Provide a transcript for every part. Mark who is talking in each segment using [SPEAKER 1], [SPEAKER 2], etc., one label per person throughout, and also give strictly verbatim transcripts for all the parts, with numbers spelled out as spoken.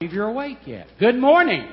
[SPEAKER 1] Believe you're awake yet. Good morning.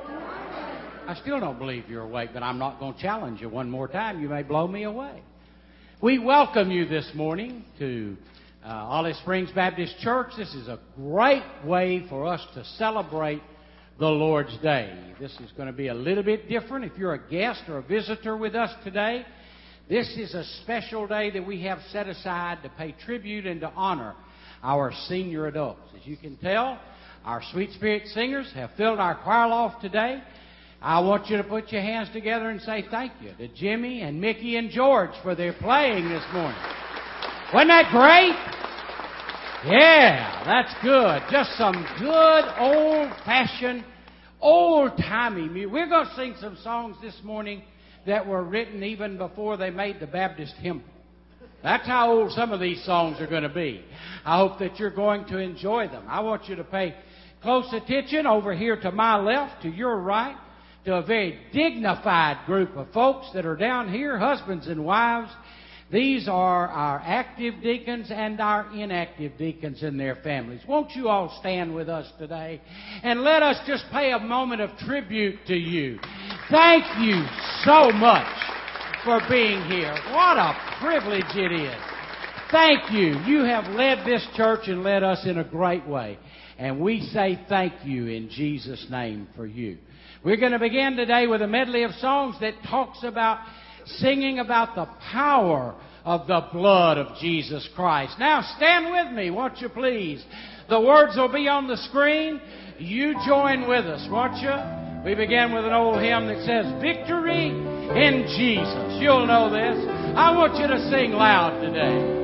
[SPEAKER 1] I still don't believe you're awake, but I'm not going to challenge you one more time. You may blow me away. We welcome you this morning to uh, Olive Springs Baptist Church. This is a great way for us to celebrate the Lord's Day. This is going to be a little bit different. If you're a guest or a visitor with us today, this is a special day that we have set aside to pay tribute and to honor our senior adults. As you can tell, our Sweet Spirit singers have filled our choir loft today. I want you to put your hands together and say thank you to Jimmy and Mickey and George for their playing this morning. Wasn't that great? Yeah, that's good. Just some good old-fashioned, old-timey music. We're going to sing some songs this morning that were written even before they made the Baptist hymn. That's how old some of these songs are going to be. I hope that you're going to enjoy them. I want you to pay close attention over here to my left, to your right, to a very dignified group of folks that are down here, husbands and wives. These are our active deacons and our inactive deacons and their families. Won't you all stand with us today and let us just pay a moment of tribute to you. Thank you so much for being here. What a privilege it is. Thank you. You have led this church and led us in a great way. And we say thank you in Jesus' name for you. We're going to begin today with a medley of songs that talks about singing about the power of the blood of Jesus Christ. Now stand with me, won't you please? The words will be on the screen. You join with us, won't you? We begin with an old hymn that says, Victory in Jesus. You'll know this. I want you to sing loud today.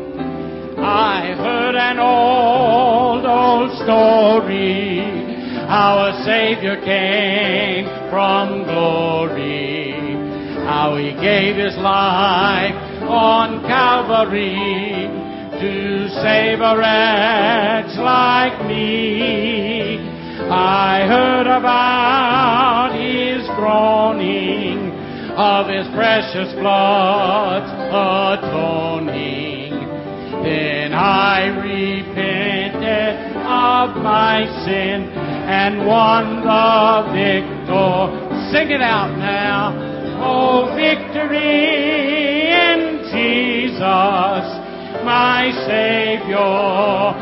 [SPEAKER 1] I heard an old, old story, how a Savior came from glory, how He gave His life on Calvary to save a wretch like me. I heard about His groaning, of His precious blood's atoning. Then I repented of my sin and won the victor. Sing it out now. Oh, victory in Jesus, my Savior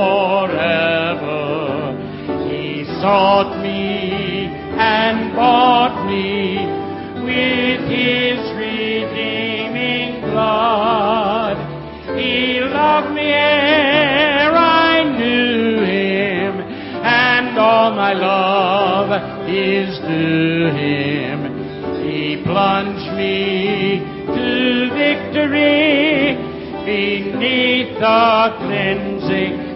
[SPEAKER 1] forever. He sought me and bought me with His redeeming blood. He loved me ere I knew Him, and all my love is to Him. He plunged me to victory beneath the cleansing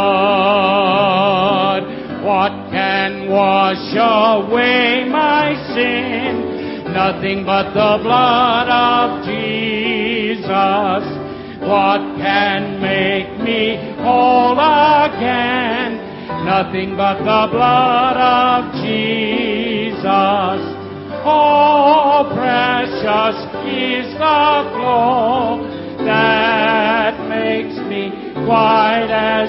[SPEAKER 1] blood. What can wash away my sin? Nothing but the blood of Jesus. What can make me whole again? Nothing but the blood of Jesus. Oh, precious is the flow that makes me white as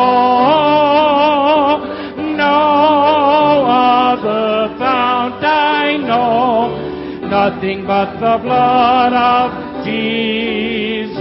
[SPEAKER 1] snow. No other fount I know, nothing but the blood of Jesus.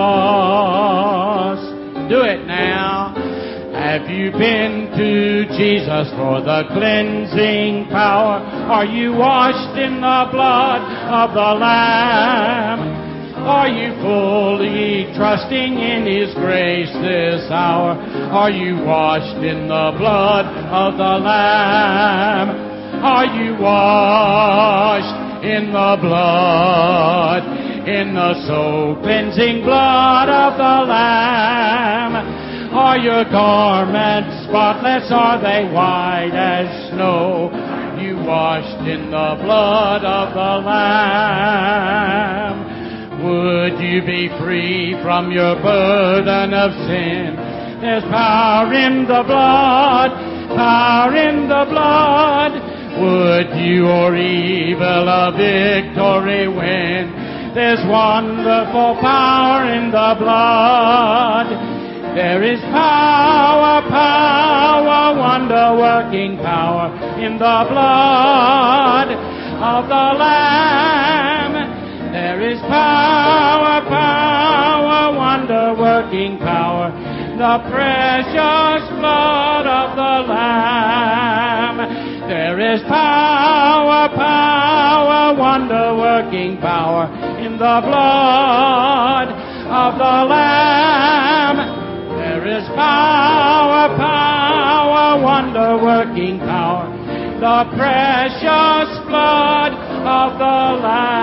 [SPEAKER 1] Do it now. Have you been to Jesus for the cleansing power? Are you washed in the blood of the Lamb? Are you fully trusting in His grace this hour? Are you washed in the blood of the Lamb? Are you washed in the blood, in the soul cleansing blood of the Lamb? Are your garments spotless? Are they white as snow? You washed in the blood of the Lamb. Would you be free from your burden of sin? There's power in the blood, power in the blood. Would you or evil a victory win? There's wonderful power in the blood. There is power, power, wonder-working power in the blood of the Lamb. There is power, power, wonder-working power, the precious blood of the Lamb. There is power, power, wonder-working power in the blood of the Lamb. There is power, power, wonder-working power, the precious blood of the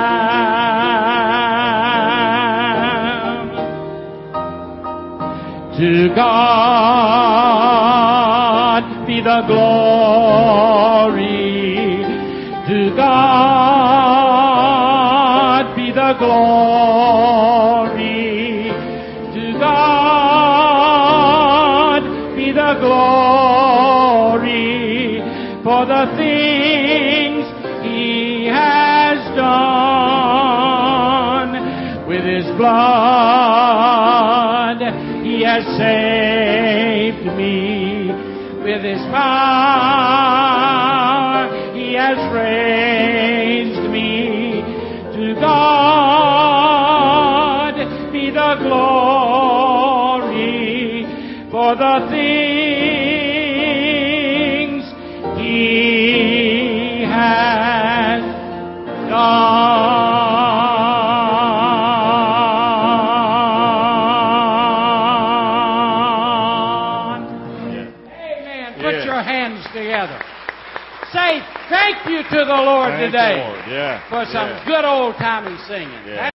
[SPEAKER 1] Lamb. To God be the glory. To God be the glory. To God be the glory for the things He has done. With His blood He has saved me. With His power He has raised me. To God be the glory for the things He has done. Together. Say thank you to the Lord
[SPEAKER 2] thank
[SPEAKER 1] today
[SPEAKER 2] the Lord. Yeah.
[SPEAKER 1] for some
[SPEAKER 2] yeah.
[SPEAKER 1] good old-timey singing.
[SPEAKER 2] Yeah.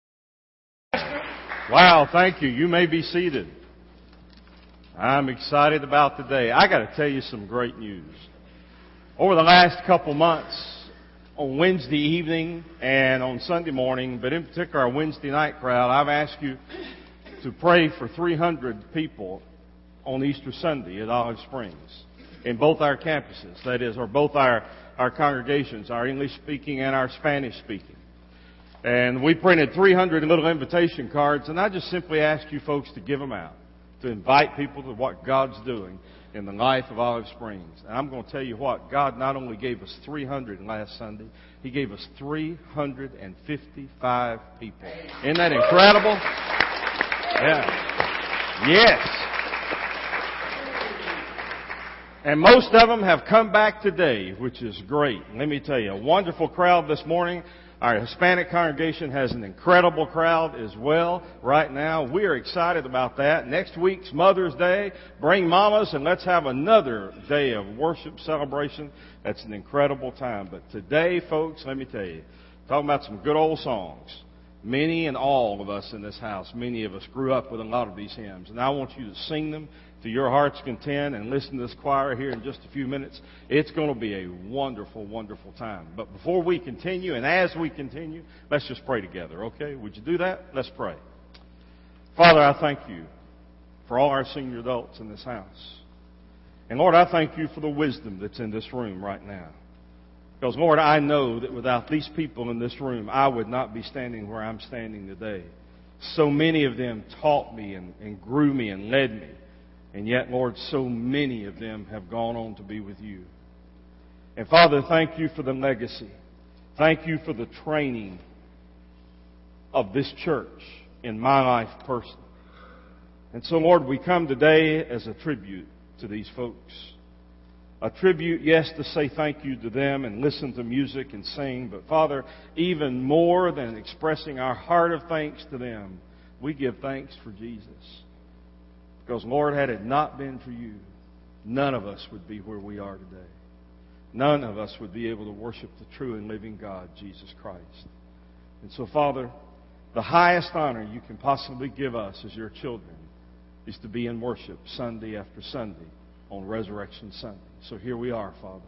[SPEAKER 2] Wow, thank you. You may be seated. I'm excited about today. I got to tell you some great news. Over the last couple months, on Wednesday evening and on Sunday morning, but in particular our Wednesday night crowd, I've asked you to pray for three hundred people on Easter Sunday at Olive Springs. In both our campuses, that is, or both our, our congregations, our English-speaking and our Spanish-speaking. And we printed three hundred little invitation cards, and I just simply ask you folks to give them out, to invite people to what God's doing in the life of Olive Springs. And I'm going to tell you what, God not only gave us three hundred last Sunday, He gave us three hundred fifty-five people. Isn't that incredible? Yeah. Yes. And most of them have come back today, which is great. Let me tell you, a wonderful crowd this morning. Our Hispanic congregation has an incredible crowd as well right now. We are excited about that. Next week's Mother's Day. Bring mamas and let's have another day of worship celebration. That's an incredible time. But today, folks, let me tell you, talking about some good old songs. Many and all of us in this house, many of us grew up with a lot of these hymns. And I want you to sing them to your heart's content and listen to this choir here in just a few minutes. It's going to be a wonderful, wonderful time. But before we continue, and as we continue, let's just pray together, okay? Would you do that? Let's pray. Father, I thank you for all our senior adults in this house. And Lord, I thank you for the wisdom that's in this room right now. Because Lord, I know that without these people in this room, I would not be standing where I'm standing today. So many of them taught me and, and grew me and led me. And yet, Lord, so many of them have gone on to be with you. And Father, thank you for the legacy. Thank you for the training of this church in my life personally. And so, Lord, we come today as a tribute to these folks. A tribute, yes, to say thank you to them and listen to music and sing. But Father, even more than expressing our heart of thanks to them, we give thanks for Jesus. Because, Lord, had it not been for you, none of us would be where we are today. None of us would be able to worship the true and living God, Jesus Christ. And so, Father, the highest honor you can possibly give us as your children is to be in worship Sunday after Sunday on Resurrection Sunday. So here we are, Father.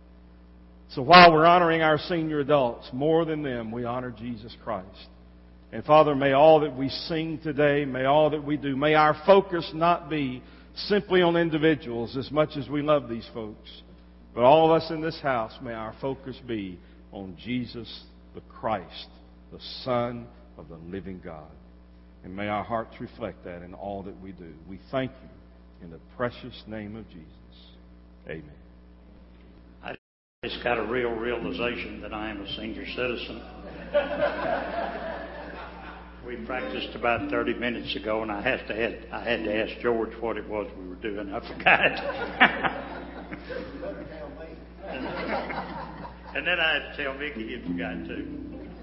[SPEAKER 2] So while we're honoring our senior adults, more than them, we honor Jesus Christ. And Father, may all that we sing today, may all that we do, may our focus not be simply on individuals as much as we love these folks. But all of us in this house, may our focus be on Jesus the Christ, the Son of the living God. And may our hearts reflect that in all that we do. We thank you In the precious name of Jesus. Amen.
[SPEAKER 3] I just got a real realization that I am a senior citizen. We practiced about thirty minutes ago, and I had to had, I had to ask George what it was we were doing. I forgot. And then I had to tell Mickey he forgot too.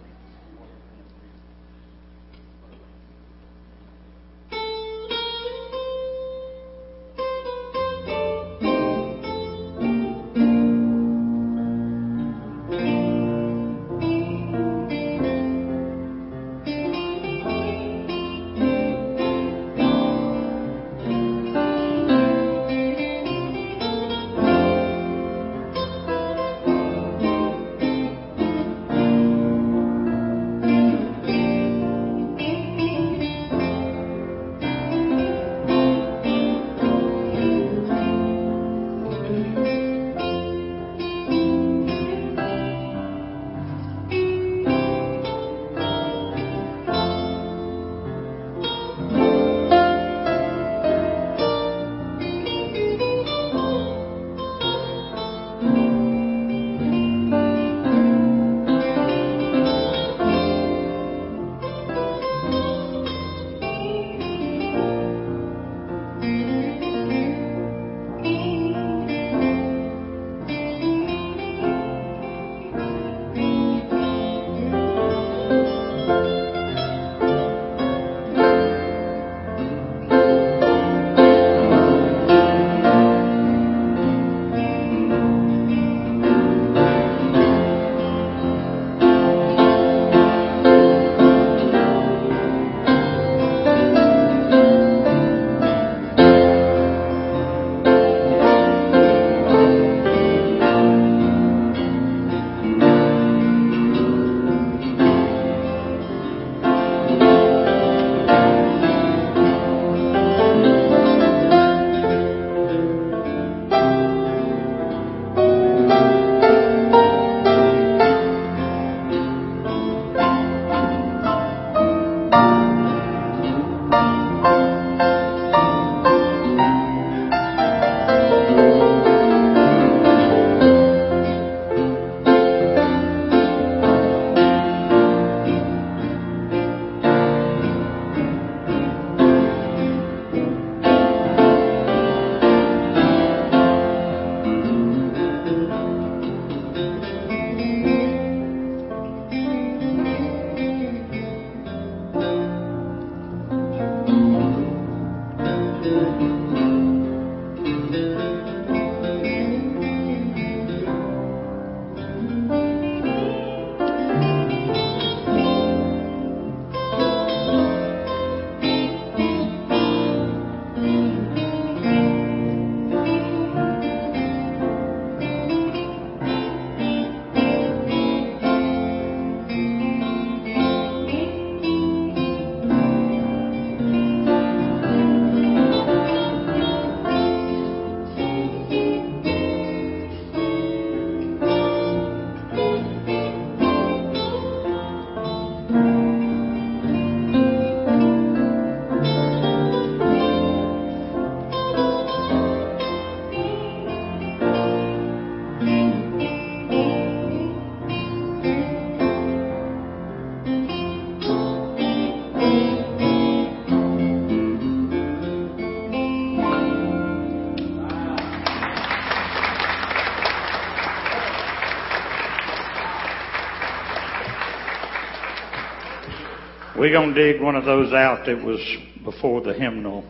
[SPEAKER 3] We're going to dig one of those out that was before the hymnal.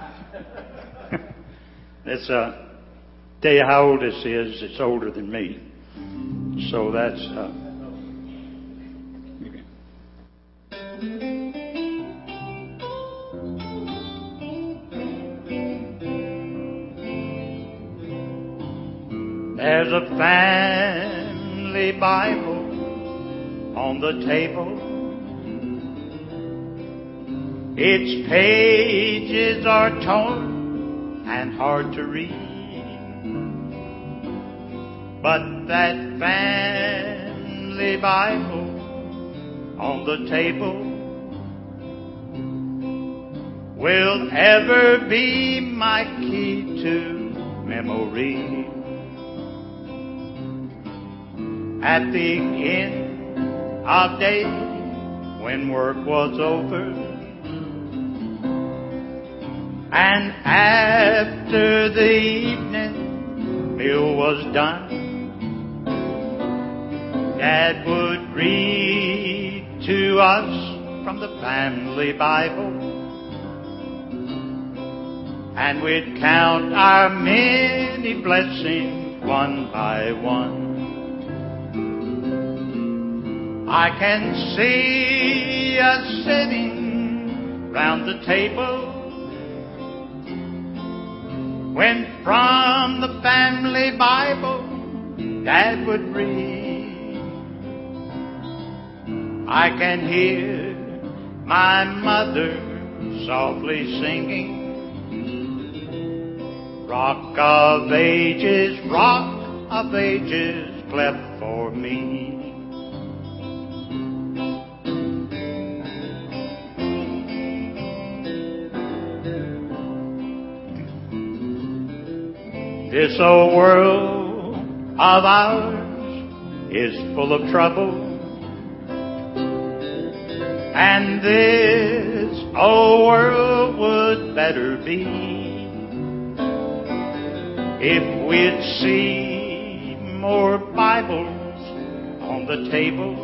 [SPEAKER 3] It's uh, tell you how old this is. It's older than me. So that's uh, there's a family Bible on the table. Its pages are torn and hard to read, but that family Bible on the table will ever be my key to memory. At the end of day, when work was over, and after the evening meal was done, Dad would read to us from the family Bible, and we'd count our many blessings one by one. I can see us sitting round the table when from the family Bible Dad would read. I can hear my mother softly singing, Rock of Ages, Rock of Ages, cleft for me. This old world of ours is full of trouble, and this old world would better be if we'd see more Bibles on the table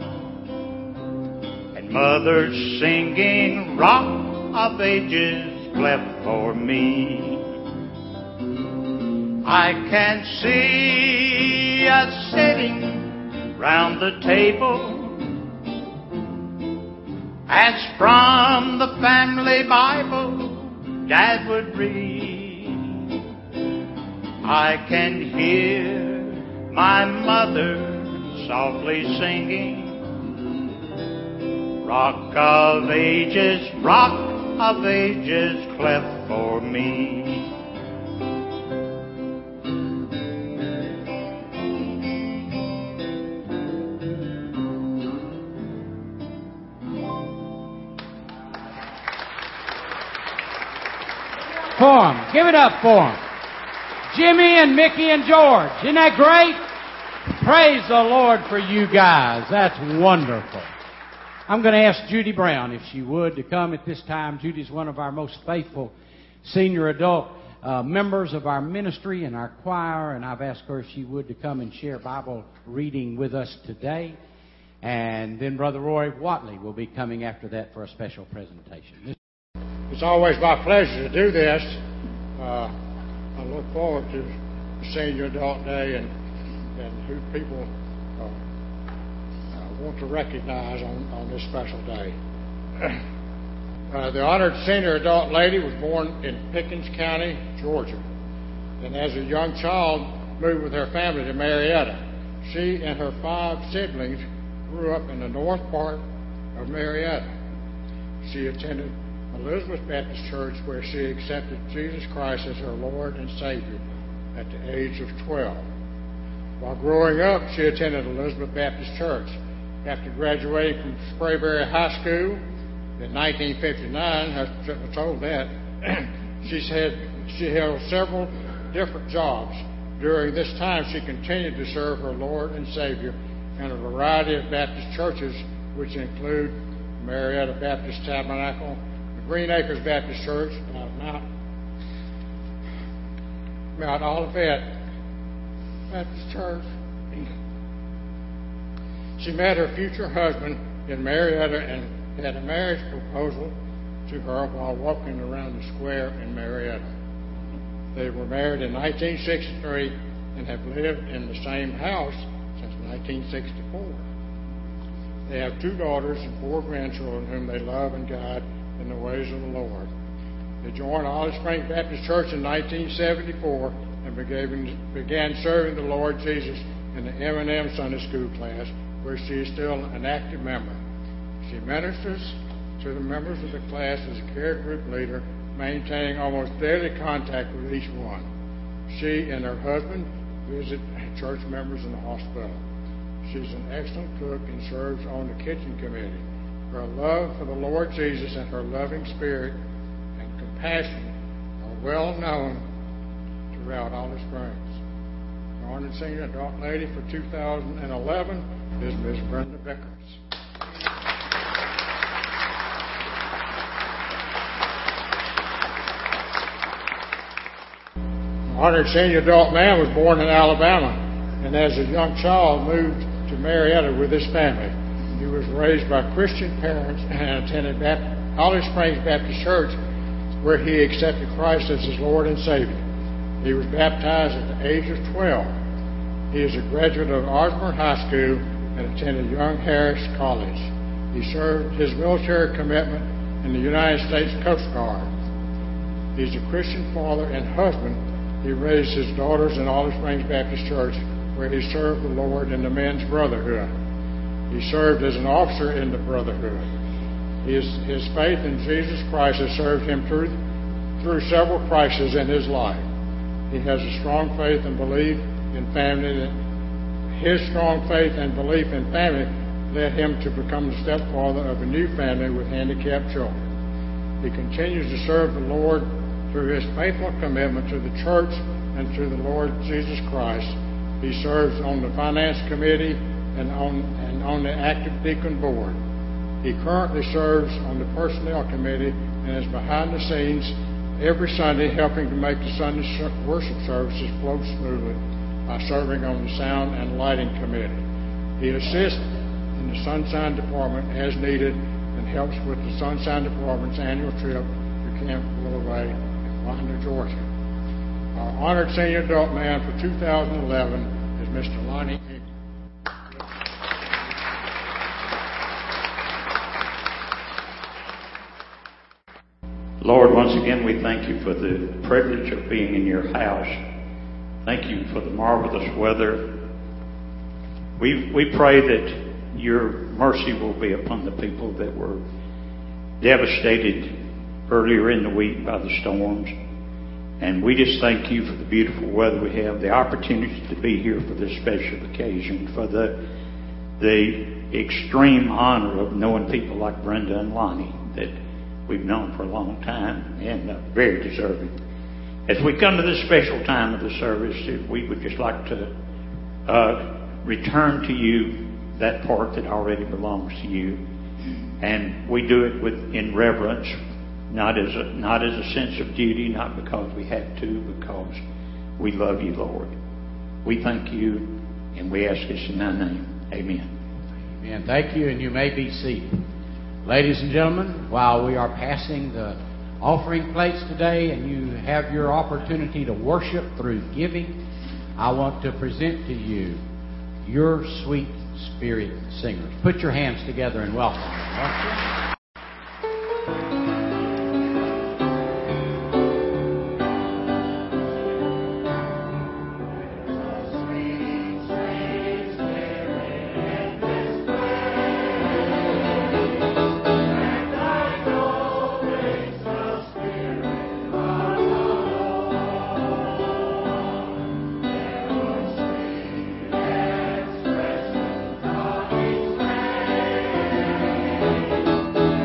[SPEAKER 3] and mothers singing Rock of Ages, cleft for me. I can see us sitting round the table as from the family Bible Dad would read. I can hear my mother softly singing, Rock of Ages, Rock of Ages, cleft for me.
[SPEAKER 1] For 'em. Give it up for 'em. Jimmy and Mickey and George. Isn't that great? Praise the Lord for you guys. That's wonderful. I'm going to ask Judy Brown, if she would, to come at this time. Judy's one of our most faithful senior adult uh, members of our ministry and our choir, and I've asked her if she would to come and share Bible reading with us today. And then Brother Roy Watley will be coming after that for a special presentation.
[SPEAKER 4] It's always my pleasure to do this. Uh, I look forward to Senior Adult Day and, and who people uh, uh, want to recognize on, on this special day. Uh, the honored senior adult lady was born in Pickens County, Georgia, and as a young child moved with her family to Marietta. She and her five siblings grew up in the north part of Marietta. She attended Elizabeth Baptist Church, where she accepted Jesus Christ as her Lord and Savior at the age of twelve. While growing up, she attended Elizabeth Baptist Church. After graduating from Sprayberry High School in nineteen fifty-nine, I was told that, she said she held several different jobs. During this time, she continued to serve her Lord and Savior in a variety of Baptist churches, which include Marietta Baptist Tabernacle, Green Acres Baptist Church, uh, Mount, Mount Olivet Baptist Church. She met her future husband in Marietta and had a marriage proposal to her while walking around the square in Marietta. They were married in nineteen sixty-three and have lived in the same house since nineteen sixty-four. They have two daughters and four grandchildren whom they love and guide in the ways of the Lord. They joined Olive Springs Baptist Church in nineteen seventy-four and began serving the Lord Jesus in the M and M Sunday School class, where she is still an active member. She ministers to the members of the class as a care group leader, maintaining almost daily contact with each one. She and her husband visit church members in the hospital. She's an excellent cook and serves on the kitchen committee. Her love for the Lord Jesus and her loving spirit compassion are well known throughout Olive Springs. The honored senior adult lady for two thousand eleven is Miss Brenda Beckers. The honored senior adult man was born in Alabama, and as a young child moved to Marietta with his family. He was raised by Christian parents and attended Baptist, Olive Springs Baptist Church, where he accepted Christ as his Lord and Savior. He was baptized at the age of twelve. He is a graduate of Osborne High School and attended Young Harris College. He served his military commitment in the United States Coast Guard. He is a Christian father and husband. He raised his daughters in Olive Springs Baptist Church, where he served the Lord in the Men's Brotherhood. He served as an officer in the Brotherhood. His, his faith in Jesus Christ has served him through, through several crises in his life. He has a strong faith and belief in family. His strong faith and belief in family led him to become the stepfather of a new family with handicapped children. He continues to serve the Lord through his faithful commitment to the church and to the Lord Jesus Christ. He serves on the Finance Committee and on, and on the Active Deacon Board. He currently serves on the Personnel Committee and is behind the scenes every Sunday helping to make the Sunday worship services flow smoothly by serving on the Sound and Lighting Committee. He assists in the Sunshine Department as needed and helps with the Sunshine Department's annual trip to Camp Willow Way in Winder, Georgia. Our honored senior adult man for two thousand eleven is Mister Lonnie Ingram.
[SPEAKER 3] Lord, once again, we thank you for the privilege of being in your house. Thank you for the marvelous weather. We, we pray that your mercy will be upon the people that were devastated earlier in the week by the storms. And we just thank you for the beautiful weather we have, the opportunity to be here for this special occasion, for the the extreme honor of knowing people like Brenda and Lonnie that we've known for a long time and uh, very deserving. As we come to this special time of the service, we would just like to uh, return to you that part that already belongs to you. And we do it with in reverence, not as a, not as a sense of duty, not because we have to, because we love you, Lord. We thank you, and we ask this in thy name. Amen.
[SPEAKER 1] Amen. Thank you, and you may be seated. Ladies and gentlemen, while we are passing the offering plates today and you have your opportunity to worship through giving, I want to present to you your sweet spirit singers. Put your hands together and welcome them.
[SPEAKER 5] Thank you.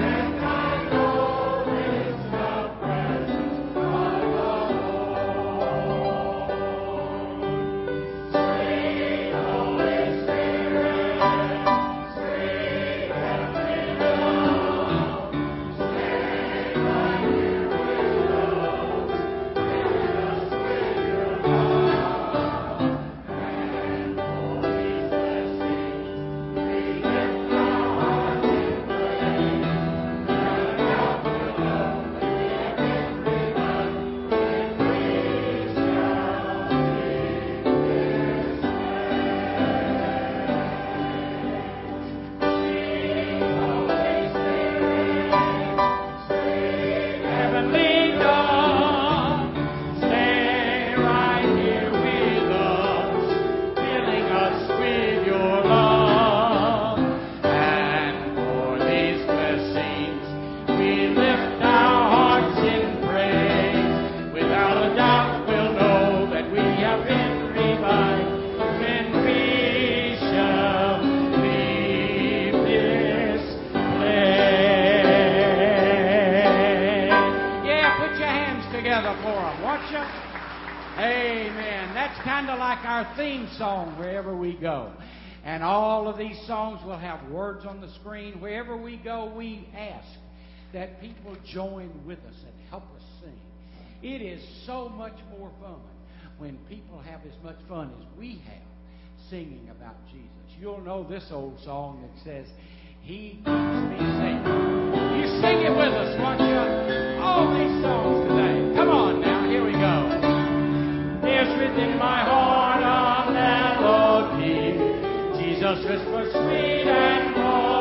[SPEAKER 1] like our theme song wherever we go. And all of these songs will have words on the screen. Wherever we go, we ask that people join with us and help us sing. It is so much more fun when people have as much fun as we have singing about Jesus. You'll know this old song that says, He keeps me safe. You sing it with us, won't you? All these songs today. Come on now, here we go. There's within my heart a melody. Jesus whispers sweet and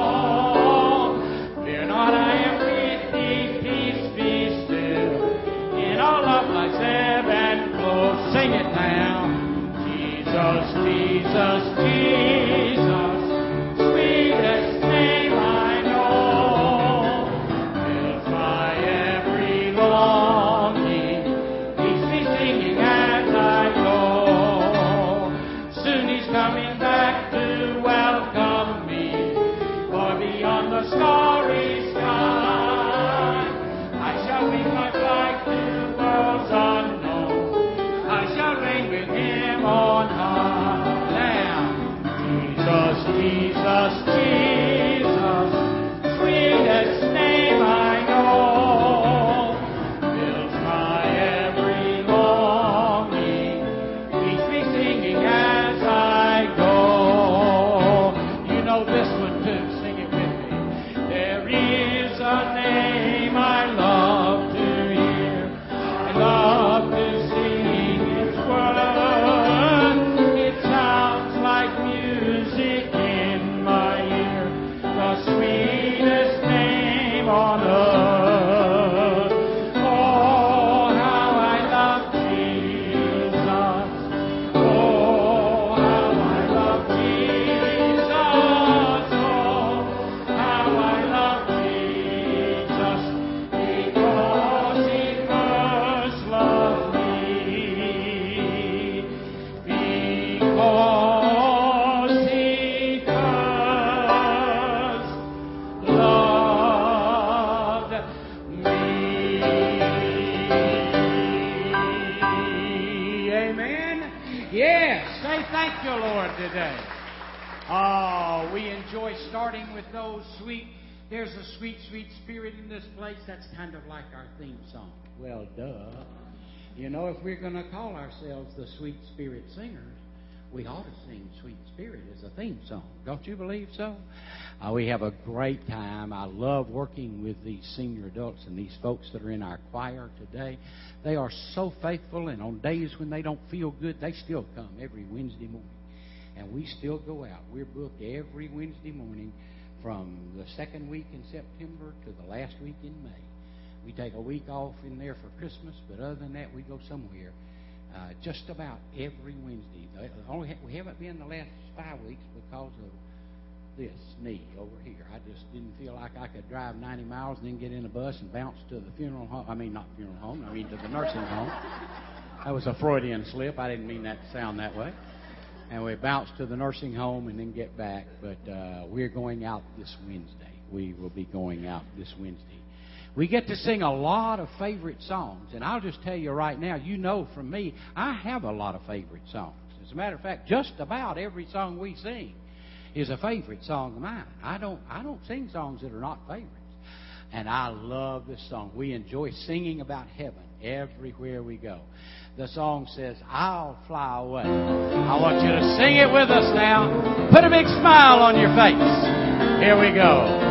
[SPEAKER 1] low. Fear not, I am with thee. Peace be still. In all of life's ebb and flow. Sing it now. Jesus, Jesus, Jesus. Sweetest name I know. Fills my every longing. Keeps me singing as I go. Soon He's coming back to welcome me. For beyond the starry sky, I shall wing my flight to worlds unknown. I shall reign with Him on high. Now, Jesus, Jesus, Jesus, sweetest name I know. Fills my every longing. Keeps me singing as I go. You know this one too. Sing it with me. There is a name I love to hear. I love to sing its word. It sounds like music in my ear. The sweetest name on earth. Oh, how I love Jesus. Oh, how I love Jesus. Oh, how I love Jesus. Because He first loved me. Because He first loved me. Amen. Yes, say thank you, Lord, today. Oh, we enjoy starting with those sweet. There's a sweet, sweet spirit in this place. That's kind of like our theme song. Well, duh. You know, if we're going to call ourselves the Sweet Spirit Singers, we ought to sing Sweet Spirit as a theme song. Don't you believe so? Uh, we have a great time. I love working with these senior adults and these folks that are in our choir today. They are so faithful, and on days when they don't feel good, they still come every Wednesday morning. And we still go out. We're booked every Wednesday morning from the second week in September to the last week in May. We take a week off in there for Christmas, but other than that, we go somewhere uh, just about every Wednesday. Uh, only ha- we haven't been the last five weeks because of this knee over here. I just didn't feel like I could drive ninety miles and then get in a bus and bounce to the funeral home. I mean, not funeral home. I mean, to the nursing home. That was a Freudian slip. I didn't mean that to sound that way. And we bounced to the nursing home and then get back. But uh, we're going out this Wednesday. We will be going out this Wednesday. We get to sing a lot of favorite songs. And I'll just tell you right now, you know from me, I have a lot of favorite songs. As a matter of fact, just about every song we sing is a favorite song of mine. I don't, I don't sing songs that are not favorites. And I love this song. We enjoy singing about heaven everywhere we go. The song says, I'll fly away. I want you to sing it with us now. Put a big smile on your face. Here we go.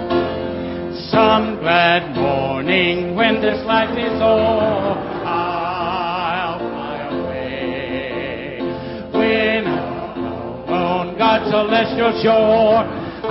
[SPEAKER 1] Some glad morning when this life is o'er, I'll fly away. When I'm on God's celestial shore,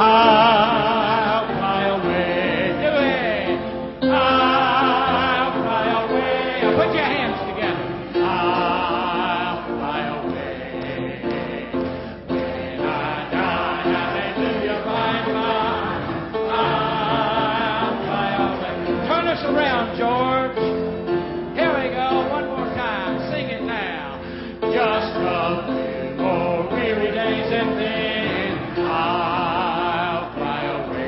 [SPEAKER 1] I'll fly away. Do it. I'll fly away. Put your hands together. I'll fly away. When I die, hallelujah, bye bye. I'll fly away. Turn us around, George. Here we go. One more time. Sing it now. Just a few more weary days and then I'll fly away.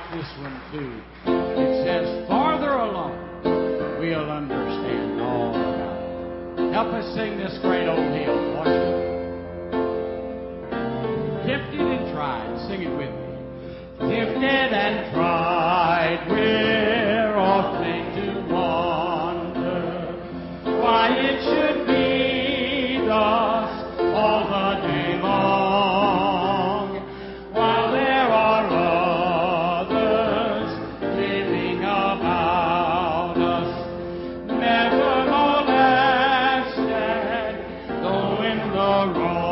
[SPEAKER 1] this one too. It says, farther along, we'll understand all about it. Help us sing this great old hymn. Watch it. Tempted and tried. Sing it with me. Tempted and tried, we're often to wonder why it should be thus all the day long, while there are others living about us, never molested, though in the wrong.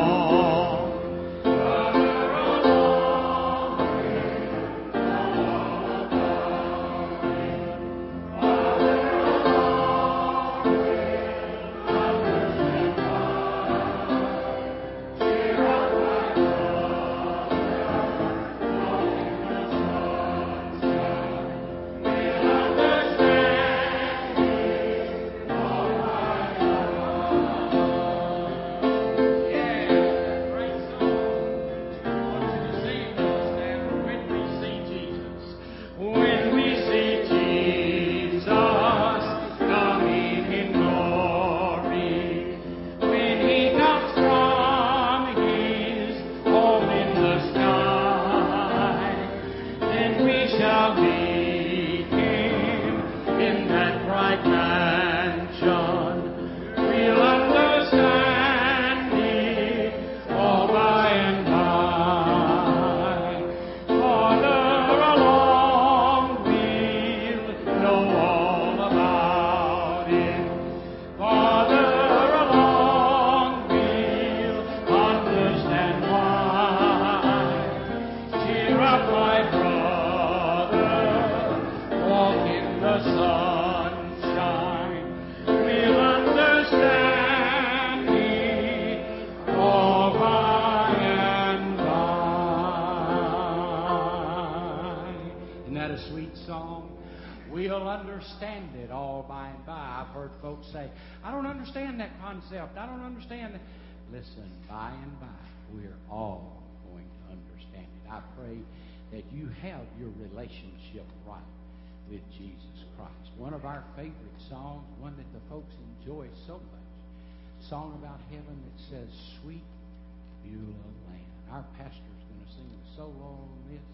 [SPEAKER 1] Understand it all by and by. I've heard folks say, I don't understand that concept. I don't understand that. Listen, by and by, we're all going to understand it. I pray that you have your relationship right with Jesus Christ. One of our favorite songs, one that the folks enjoy so much, a song about heaven that says, Sweet Beulah Land. Our pastor's going to sing the solo on this,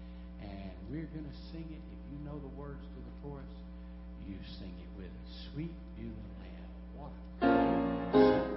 [SPEAKER 1] and we're going to sing it. If you know the words to the chorus, you sing it with us. Sweet Beulah Land. What a great song.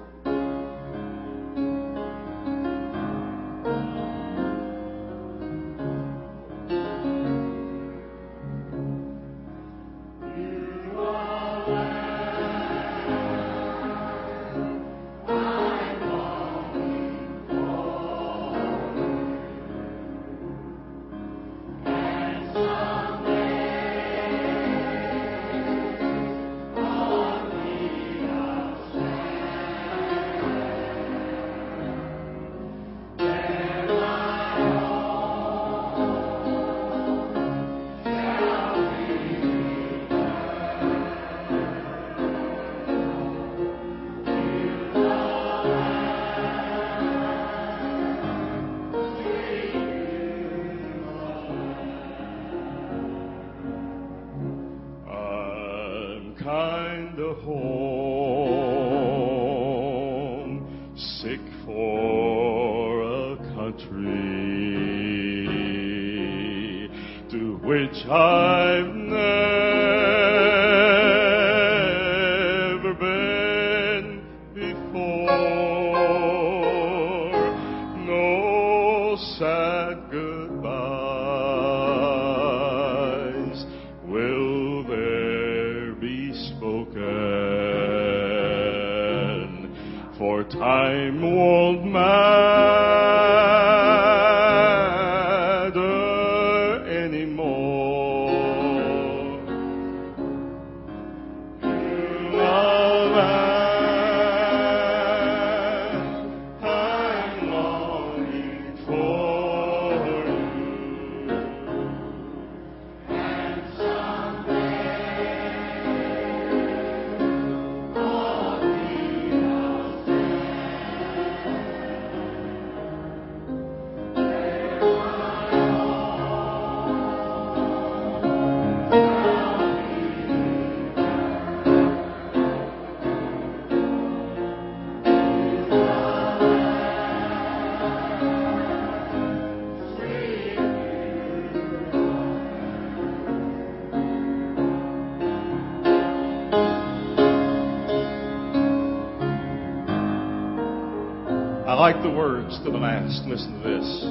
[SPEAKER 2] I like the words to the last. Listen to this.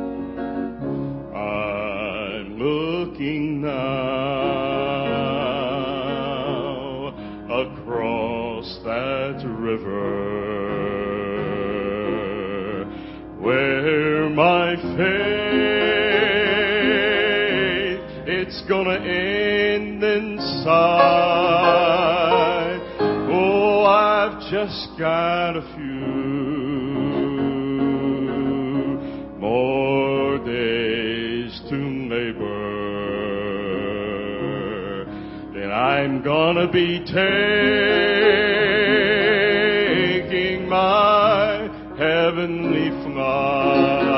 [SPEAKER 2] I'm looking now across that river where my faith, it's gonna end inside. Oh, I've just got a few more days to labor, then I'm gonna be taking my heavenly flight.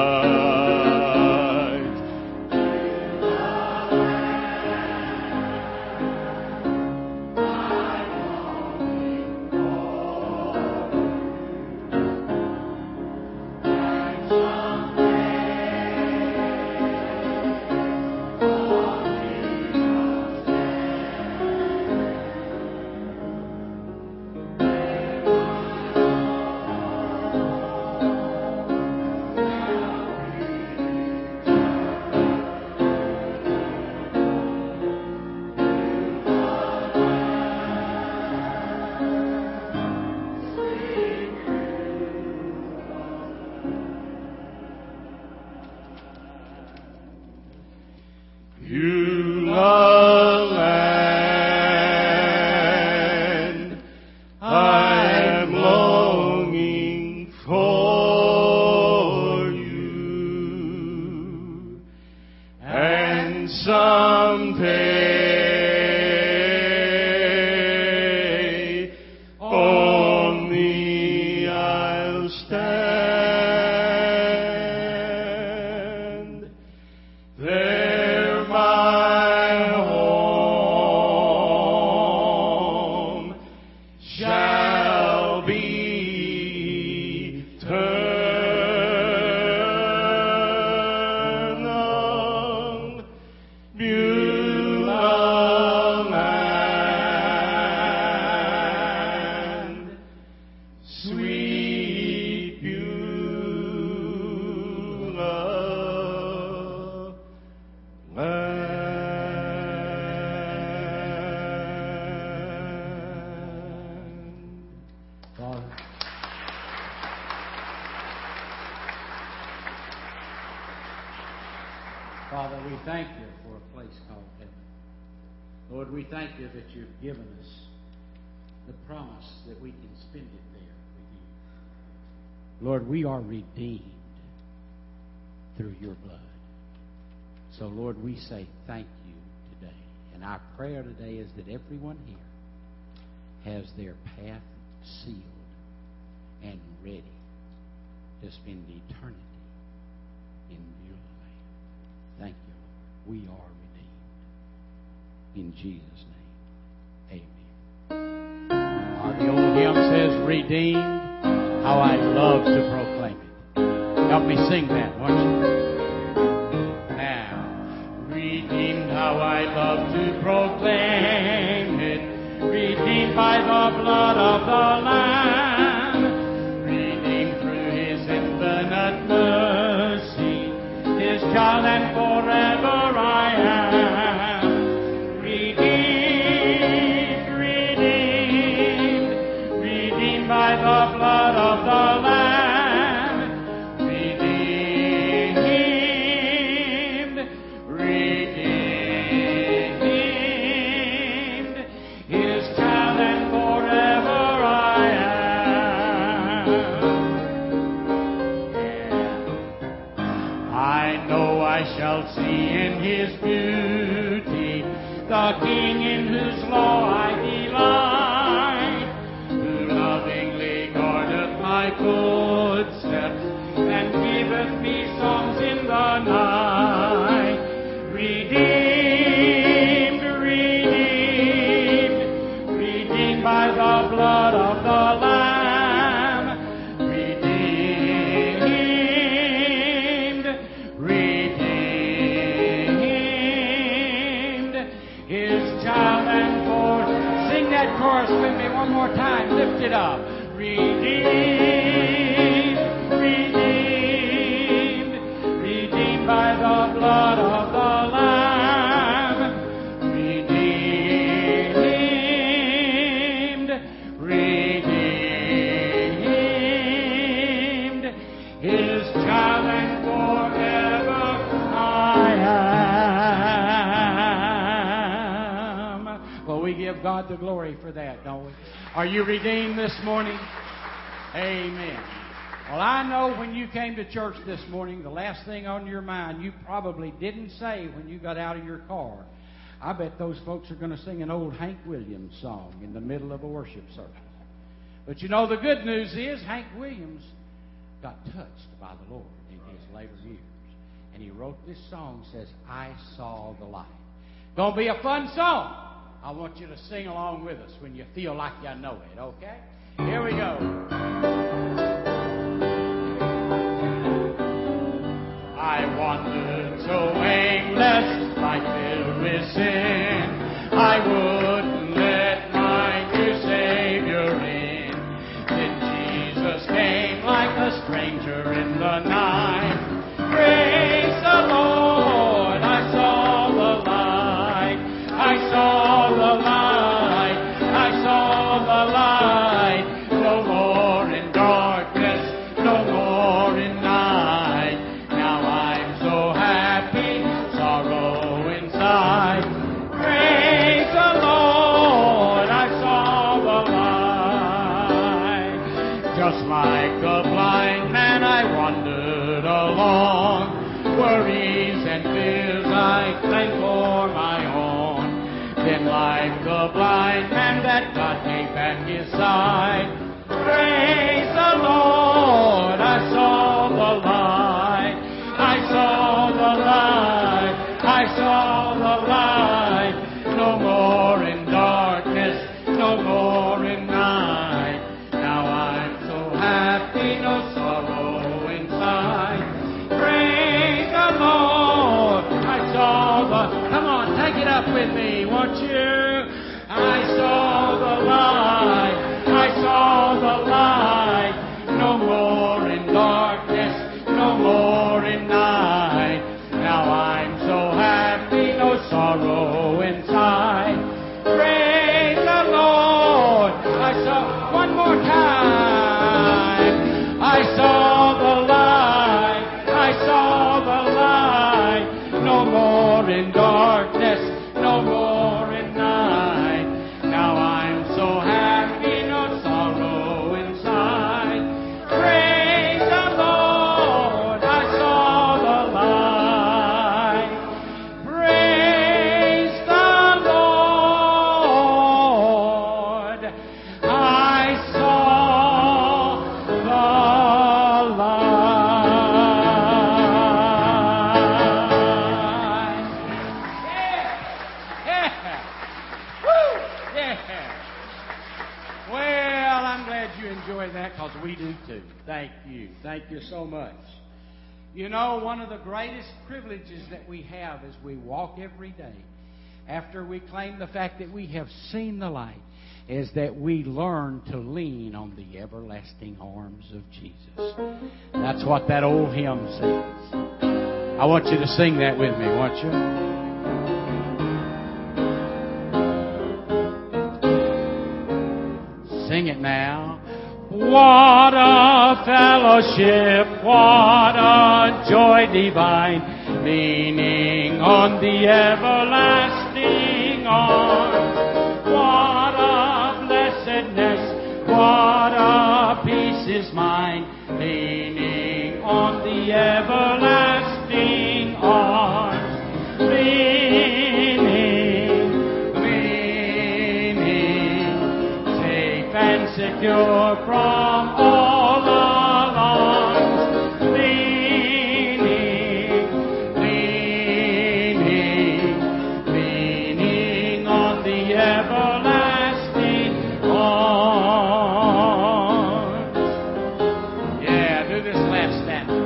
[SPEAKER 1] Father, we thank you for a place called heaven. Lord, we thank you that you've given us the promise that we can spend it there with you. Lord, we are redeemed through your blood. So, Lord, we say thank you today. And our prayer today is that everyone here has their path sealed and ready to spend eternity in your land. Thank you, Lord. We are redeemed. In Jesus' name, amen. Uh, the old hymn says, redeemed, how I love to proclaim it. Help me sing that, won't you? Now, redeemed, how I love to proclaim it. Redeemed by the blood of the Lamb. Redeemed through his infinite mercy. His child and forever I am. Redeemed, redeemed, redeemed by the blood of the Lamb. Redeemed, redeemed, his child and forever I am. Yeah. I know I shall see in his beauty the King in whose law I delight, who lovingly guardeth my footsteps and giveth me songs in the night. Redeemed, redeemed, redeemed by the blood of the Lamb. Redeemed, redeemed, his child and for. Sing that chorus with me one more time. Lift it up. Redeemed, redeemed, His child and forever I am. Well, we give God the glory for that, don't we? Are you redeemed this morning? Amen. Well, I know when you came to church this morning, the last thing on your mind you probably didn't say when you got out of your car. I bet those folks are going to sing an old Hank Williams song in the middle of a worship service. But you know, the good news is Hank Williams got touched by the Lord in his later years. And he wrote this song, says, I Saw the Light. Gonna be a fun song. I want you to sing along with us when you feel like you know it, okay? Here we go. I wandered so aimless, life filled with sin. I wouldn't let my dear Savior in. Then Jesus came like a stranger in the night. Praise the Lord, I saw the light. I saw the light. I saw the light. No more in darkness, no more in night. Now I'm so happy, sorrow inside. Praise the Lord, I saw the light. Just like the blind man I wandered along, worries and fears I claimed for my own. Then like the blind man that God gave back his sight, praise the Lord, I saw the light. I saw the light. I saw the light. No more in darkness, no more in night. Now I'm so happy, no sorrow inside. Praise the Lord, I saw the... Come on, take it up with me, won't you? I saw the light. I saw the light. No more in darkness, no more in night. Now I'm so happy, no sorrow inside. Praise the Lord. I saw, one more time. I saw the light. I saw the light. No more in darkness, no more in night. Now I'm so happy, no sorrow inside. Praise the Lord, I saw the light. Praise the Lord, I saw the light. Yeah, yeah, woo, yeah. Well, I'm glad you enjoyed that because we do too. Thank you. Thank you so much. You know, one of the greatest privileges that we have as we walk every day, after we claim the fact that we have seen the light, is that we learn to lean on the everlasting arms of Jesus. That's what that old hymn says. I want you to sing that with me, won't you? Sing it now. What a fellowship, what a joy divine, leaning on the everlasting arms. What a blessedness, what a peace is mine, leaning on the everlasting arms. Leaning, leaning, safe and secure from all alarms. Leaning, leaning, leaning on the everlasting arms. Yeah, do this last stanza.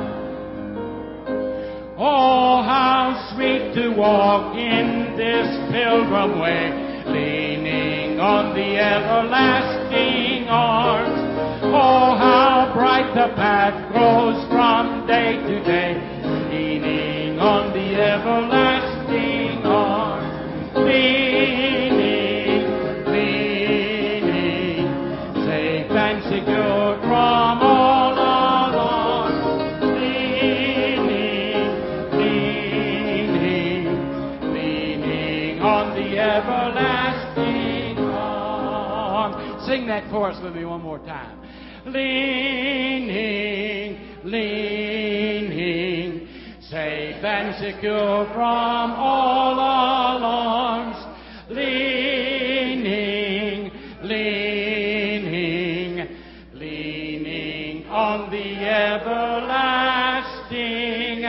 [SPEAKER 1] Oh, how sweet to walk in this pilgrim way, leaning on the everlasting arms. Oh, how bright the path grows from day to day, leaning on the everlasting arms. Leaning, leaning, and secure from all alarm. Leaning, leaning, leaning on the everlasting arm. Sing that chorus with me one more time. Leaning, leaning, safe and secure from all alarms. Leaning, leaning, leaning on the everlasting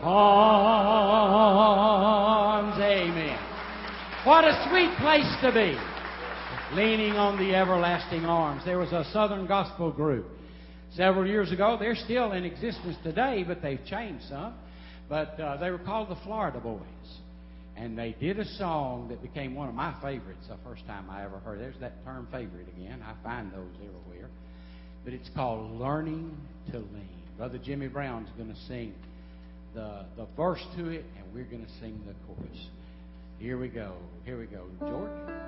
[SPEAKER 1] arms. Amen. What a sweet place to be. Leaning on the everlasting arms. There was a Southern gospel group several years ago. They're still in existence today, but they've changed some. But uh, they were called the Florida Boys. And they did a song that became one of my favorites the first time I ever heard it. There's that term favorite again. I find those everywhere. But it's called Learning to Lean. Brother Jimmy Brown's going to sing the, the verse to it, and we're going to sing the chorus. Here we go. Here we go. George?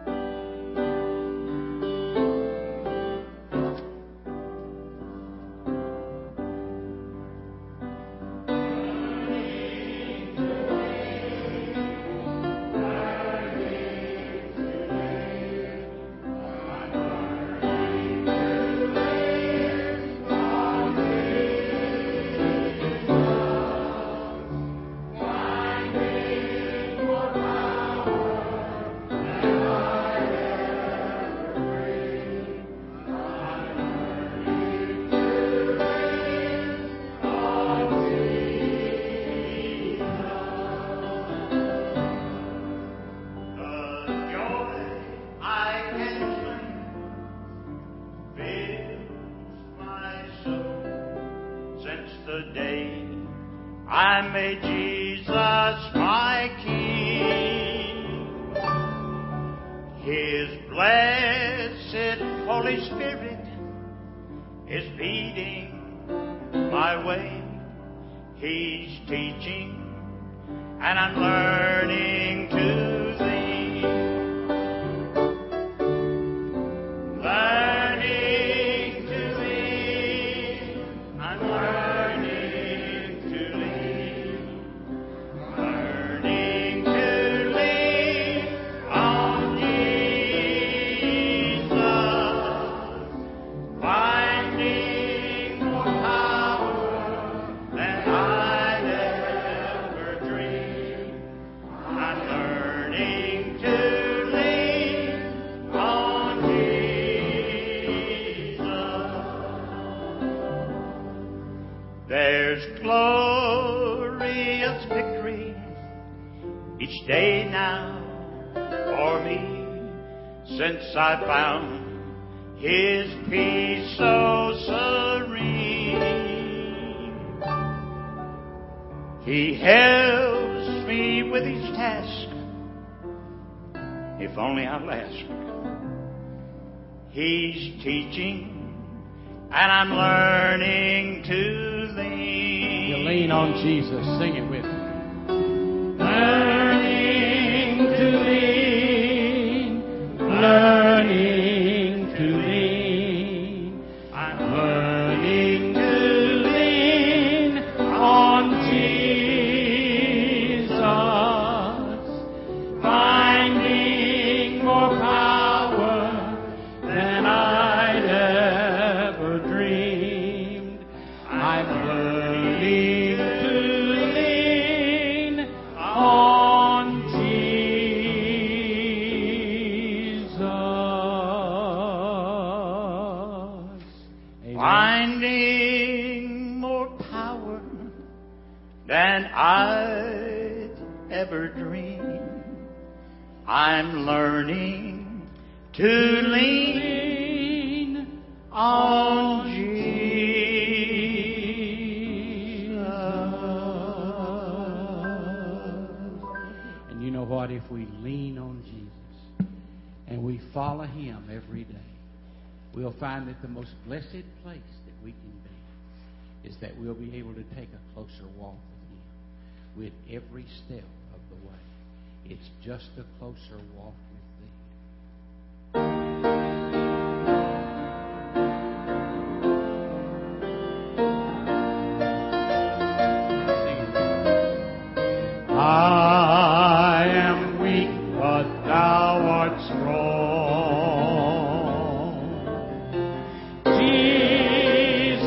[SPEAKER 5] I found His peace so serene. He helps me with His task, if only I'll ask. He's teaching, and I'm learning to lean.
[SPEAKER 1] You lean on Jesus. Sing it with me. Learning to lean. Learning to lean, I'm learning to lean on Jesus, finding more power than I'd ever dreamed. I'm learning to lean on
[SPEAKER 5] finding more power than I'd ever dreamed. I'm learning to lean on Jesus.
[SPEAKER 1] And you know what? If we lean on Jesus and we follow Him every day, we'll find that the most blessed place that we can be is that we'll be able to take a closer walk with Him with every step of the way. It's just a closer walk with Thee.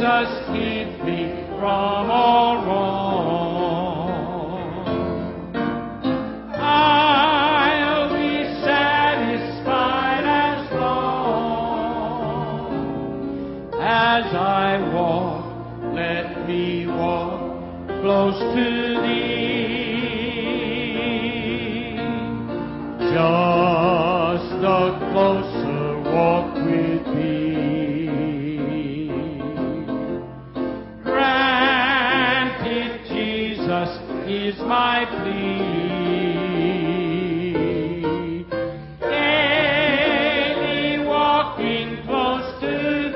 [SPEAKER 1] Jesus, keep me from all wrong. I'll be satisfied as long as I walk. Let me walk close to Thee. Just a closer walk with Thee. Grant it, Jesus, is my plea. Daily walking close to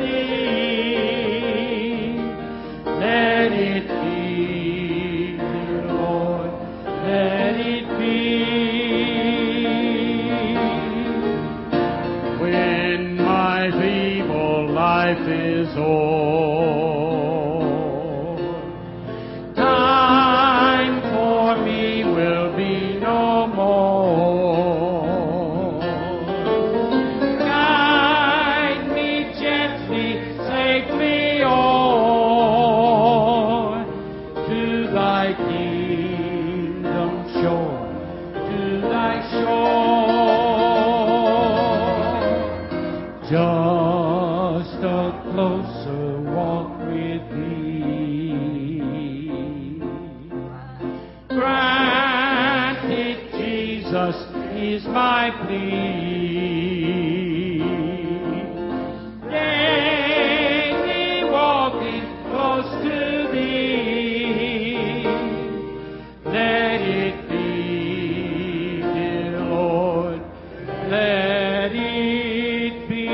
[SPEAKER 1] Thee. Let it be, dear Lord, let it be. When my feeble life is o'er, time for me will be no more. Guide me gently, safely o'er to Thy kingdom shore, to Thy shore. Just a closer walk with Thee. Grant it, Jesus, is my plea. Daily walking close to Thee. Let it be, dear Lord, let it be.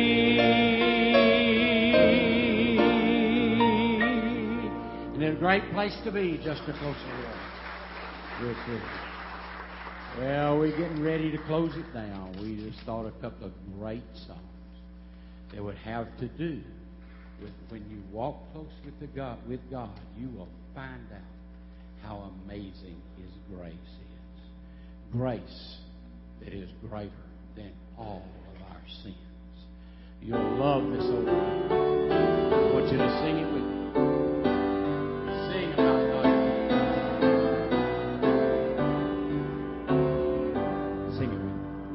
[SPEAKER 1] And a great place to be, just a closer walk. Good, good. Well, we're getting ready to close it down. We just thought a couple of great songs that would have to do with when you walk close with the God, with God, you will find out how amazing His grace is. Grace that is greater than all of our sins. You'll love this old hymn. I want you to sing it with me. Sing about God. Sing it with me.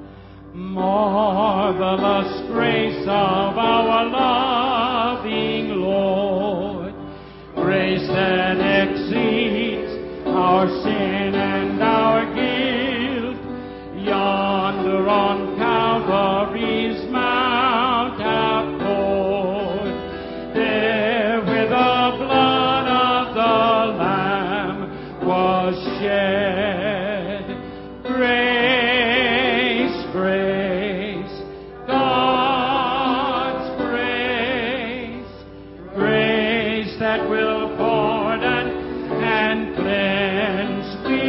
[SPEAKER 1] Marvelous grace of our loving Lord, grace that exceeds our sin and our guilt. Yonder on Calvary's mount outpoured, there where the blood of the Lamb was shed. Grace, grace, God's grace, grace that will pardon and cleanse me.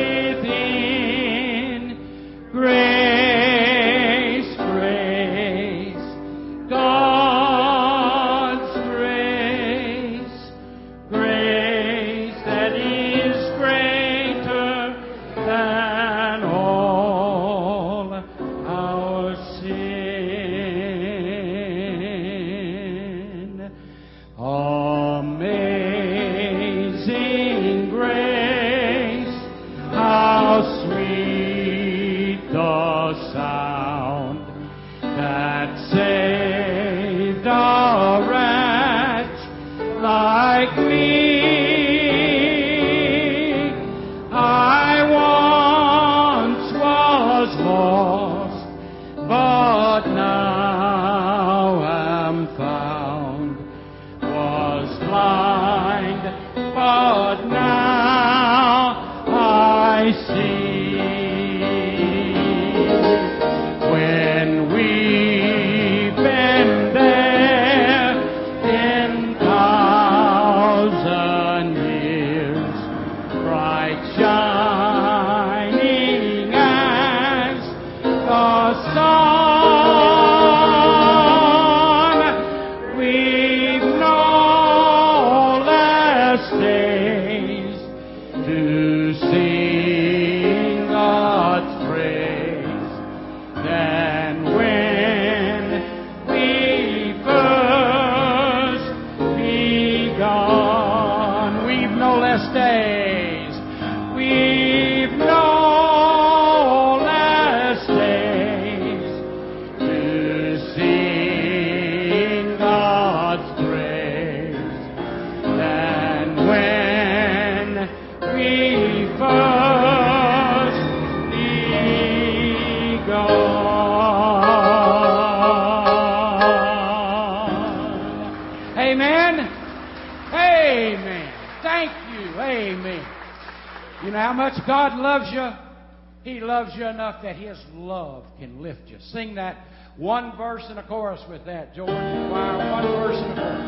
[SPEAKER 1] last days. We've no last days to sing God's praise than when we first begun. Amen. Amen. Thank you. Amen. You know how much God loves you? He loves you enough that His love can lift you. Sing that one verse and a chorus with that, George. Choir, one verse and a chorus.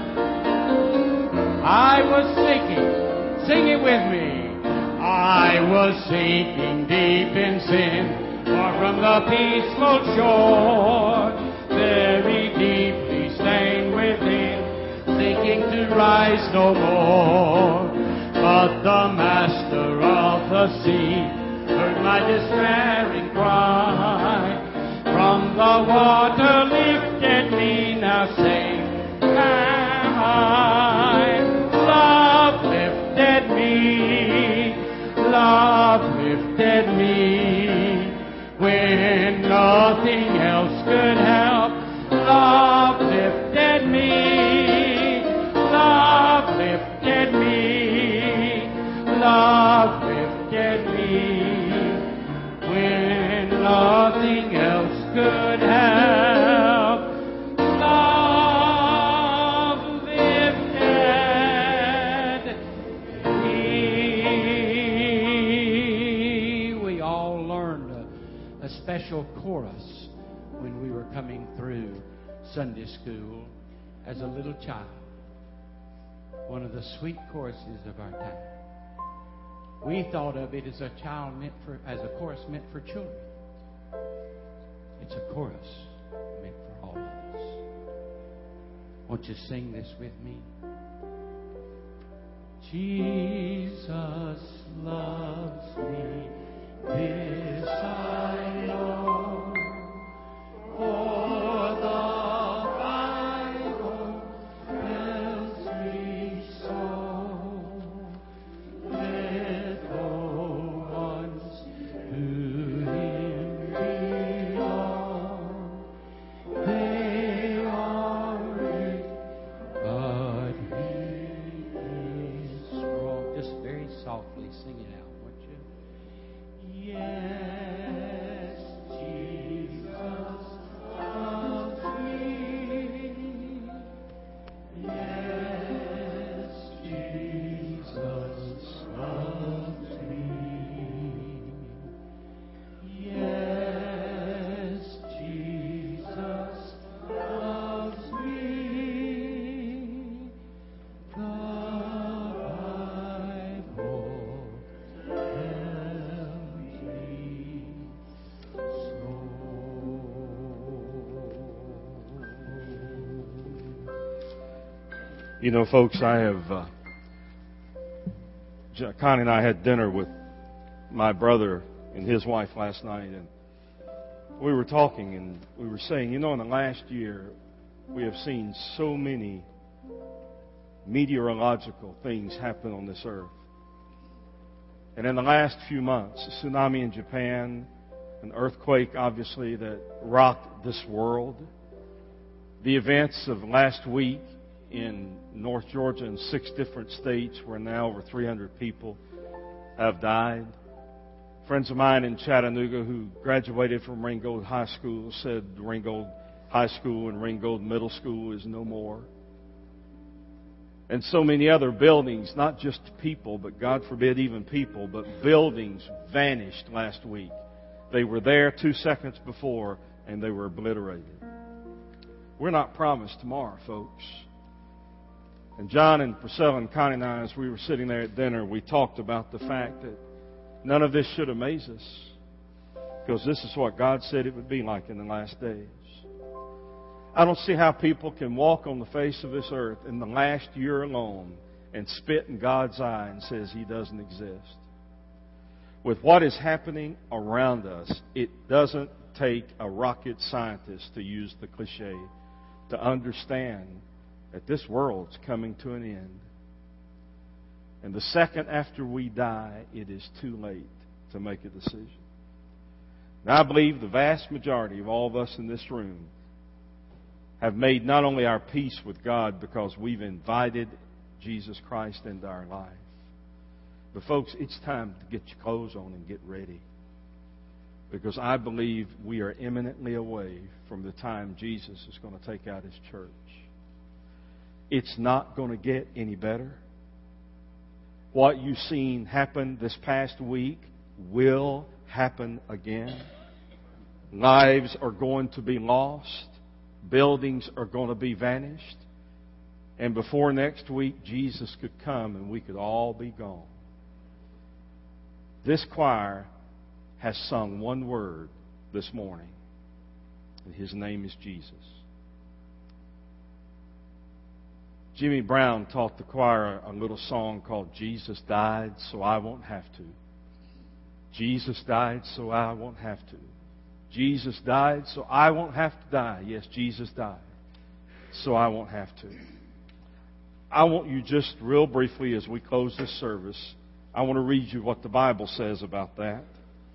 [SPEAKER 1] I was sinking. Sing it with me. I was sinking deep in sin, far from the peaceful shore, very deeply stained within, sinking to rise no more. But the Master of the sea heard my despairing cry. From the water lifted me, now safe am I. Love lifted me, love lifted me, when nothing else could help. Love lifted me, love lifted me. Love lifted me when nothing else could help. Love lifted me. We all learned a, a special chorus when we were coming through Sunday school as a little child. One of the sweet choruses of our time. We thought of it as a child meant for, as a chorus meant for children. It's a chorus meant for all of us. Won't you sing this with me? Jesus loves me, this I know, for the Bible tells me so. Sing it out, won't you? Yes, Jesus loves me. Yes, Jesus loves me. Yes, Jesus loves me. The
[SPEAKER 2] You know, folks, I have, uh, Connie and I had dinner with my brother and his wife last night, and we were talking and we were saying, you know, in the last year, we have seen so many meteorological things happen on this earth. And in the last few months, a tsunami in Japan, an earthquake, obviously, that rocked this world, the events of last week in North Georgia and six different states where now over three hundred people have died. Friends of mine in Chattanooga who graduated from Ringgold High School said Ringgold High School and Ringgold Middle School is no more. And so many other buildings, not just people, but God forbid even people, but buildings vanished last week. They were there two seconds before and they were obliterated. We're not promised tomorrow, folks. And John and Priscilla and Connie and I, as we were sitting there at dinner, we talked about the fact that none of this should amaze us, because this is what God said it would be like in the last days. I don't see how people can walk on the face of this earth in the last year alone and spit in God's eye and says He doesn't exist. With what is happening around us, it doesn't take a rocket scientist, to use the cliche, to understand that this world's coming to an end. And the second after we die, it is too late to make a decision. Now, I believe the vast majority of all of us in this room have made not only our peace with God because we've invited Jesus Christ into our life, but folks, it's time to get your clothes on and get ready. Because I believe we are imminently away from the time Jesus is going to take out His church. It's not going to get any better. What you've seen happen this past week will happen again. Lives are going to be lost. Buildings are going to be vanished. And before next week, Jesus could come and we could all be gone. This choir has sung one word this morning, and His name is Jesus. Jimmy Brown taught the choir a little song called Jesus Died So I Won't Have To. Jesus died so I won't have to. Jesus died so I won't have to die. Yes, Jesus died so I won't have to. I want you just real briefly as we close this service, I want to read you what the Bible says about that.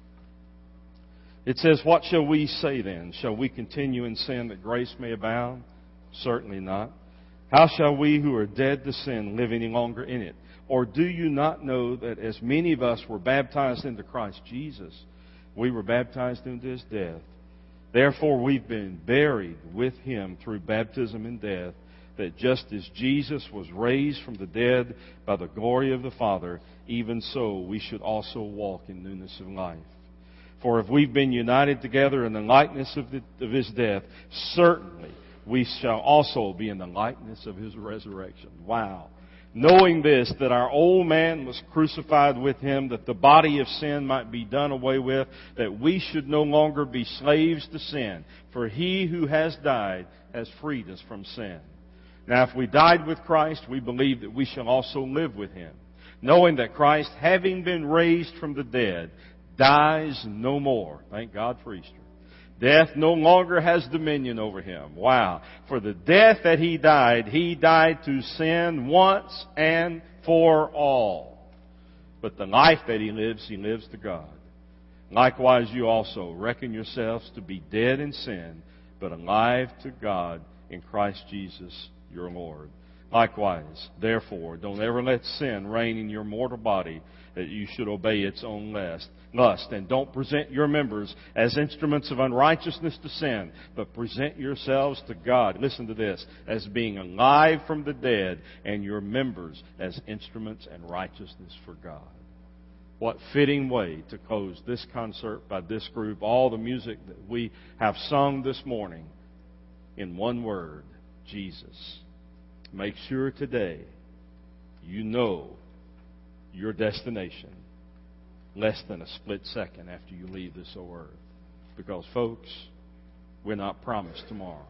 [SPEAKER 2] It says, "What shall we say then? Shall we continue in sin that grace may abound? Certainly not. How shall we who are dead to sin live any longer in it? Or do you not know that as many of us were baptized into Christ Jesus, we were baptized into His death? Therefore we've been buried with Him through baptism in death, that just as Jesus was raised from the dead by the glory of the Father, even so we should also walk in newness of life. For if we've been united together in the likeness of, the, of His death, certainly we shall also be in the likeness of His resurrection." Wow. "Knowing this, that our old man was crucified with Him, that the body of sin might be done away with, that we should no longer be slaves to sin. For He who has died has freed us from sin. Now if we died with Christ, we believe that we shall also live with Him. Knowing that Christ, having been raised from the dead, dies no more." Thank God for Easter. "Death no longer has dominion over Him." Wow. "For the death that He died, He died to sin once and for all. But the life that He lives, He lives to God. Likewise you also reckon yourselves to be dead in sin, but alive to God in Christ Jesus your Lord. Likewise, therefore, don't ever let sin reign in your mortal body, that you should obey its own lust. Lust, and don't present your members as instruments of unrighteousness to sin, but present yourselves to God," listen to this, "as being alive from the dead, and your members as instruments and righteousness for God." What fitting way to close this concert by this group, all the music that we have sung this morning, in one word, Jesus. Make sure today you know your destination less than a split second after you leave this earth. Because, folks, we're not promised tomorrow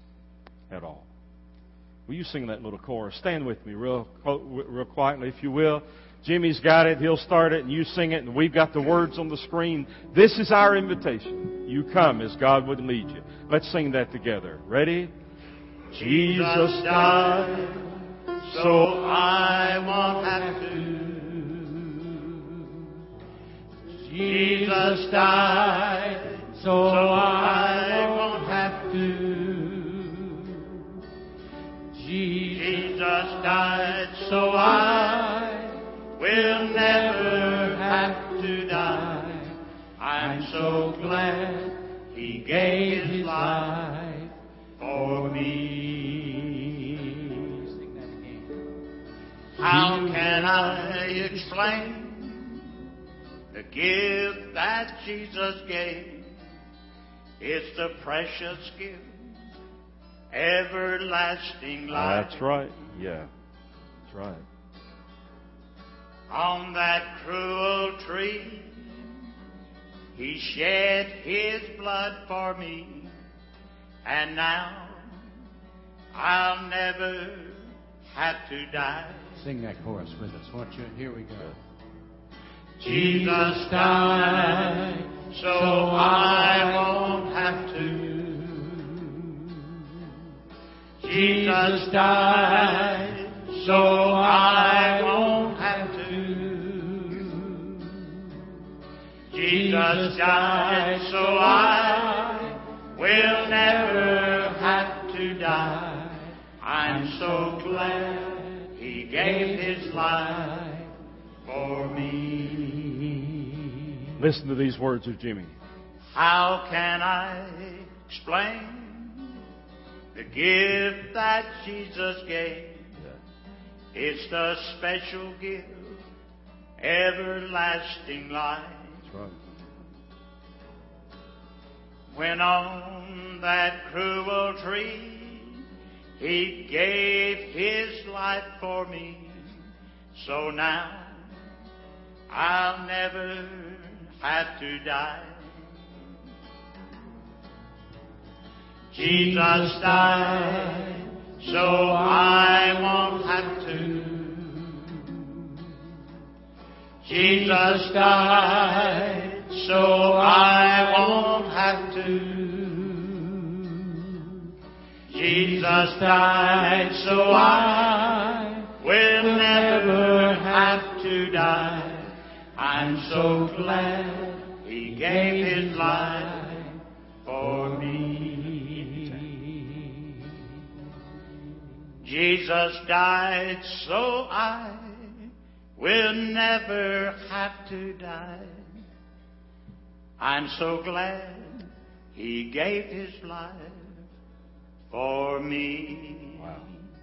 [SPEAKER 2] at all. Will you sing that little chorus? Stand with me real, real quietly, if you will. Jimmy's got it. He'll start it, and you sing it, and we've got the words on the screen. This is our invitation. You come as God would lead you. Let's sing that together. Ready?
[SPEAKER 5] Jesus died so I won't have to. Jesus died so I won't have to. Jesus died so I will never have to die. I'm so glad He gave His life for me. Sing that again. How can I explain the gift that Jesus gave? It's the precious gift, everlasting life.
[SPEAKER 2] That's right. Yeah, that's right.
[SPEAKER 5] On that cruel tree, He shed His blood for me. And now I'll never have to die.
[SPEAKER 1] Sing that chorus with us, won't you? Here we go.
[SPEAKER 5] Jesus died so I won't have to. Jesus died so I won't have to. Jesus died so I will never have to die. I'm so glad He gave His life for me.
[SPEAKER 2] Listen to these words of Jimmy.
[SPEAKER 5] How can I explain the gift that Jesus gave? It's the special gift, everlasting life.
[SPEAKER 2] That's right.
[SPEAKER 5] When on that cruel tree He gave His life for me, so now I'll never have to die. Jesus died so I won't have to. Jesus died so I won't have to. Jesus died so I will never have to die. I'm so glad He gave His life for me. Jesus died so I will never have to die. I'm so glad He gave His life for me.
[SPEAKER 2] Wow.